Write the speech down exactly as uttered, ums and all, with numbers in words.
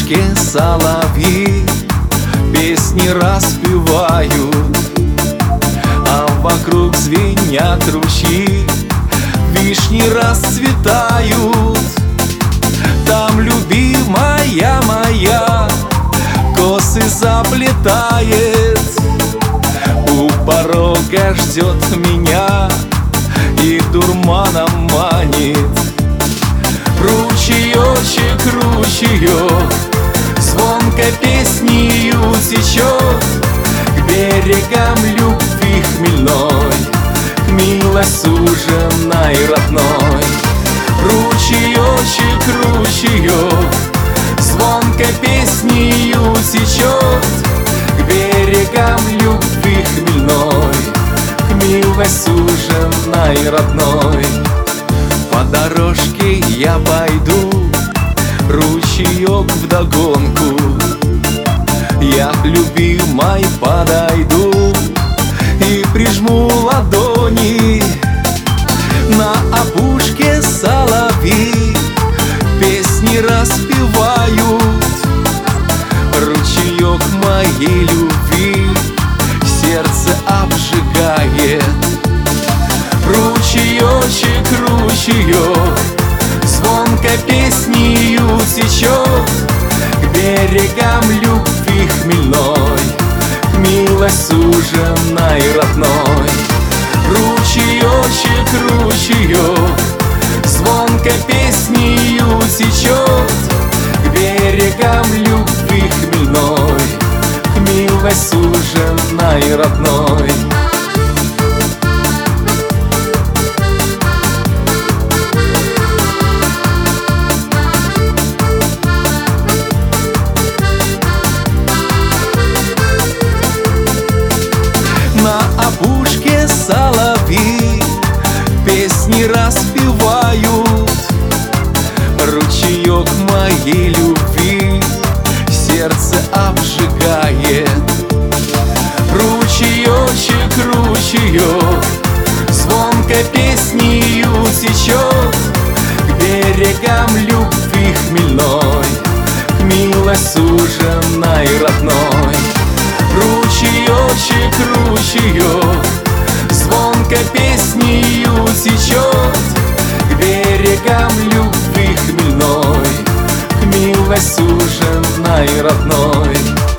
опушке соловьи песни распевают, а вокруг звенят ручьи, вишни расцветают. Там любимая моя косы заплетает, у порога ждет меня и дурманом манит. Ручеечек, ручеек, звонко песнею течет к берегам любви хмельной, к милой суженой родной. Ручеечек, ручеек, звонко песнею течет к берегам любви хмельной, к милой суженой родной. По дорожке я пойду, ручеек вдогонку, я к любимой подойду и прижму ладони. На опушке соловьи песни распевают, ручеек моей любви сердце обжигает. Ручеечек, ручеек, звонко песнею течет к берегам любви хмельной, к милой суженой родной. Ручеечек, ручеек, звонко песнею течет к берегам любви хмельной, к милой суженой родной. На опушке соловьи песни распевают, ручеек моей любви сердце обжигает. Ручеечек, ручеек, звонко песнею течет к берегам любви хмельной, к милой суженой родной. Ручеечек, ручеек, звонко песнею течет к берегам любви хмельной, к милой суженой родной.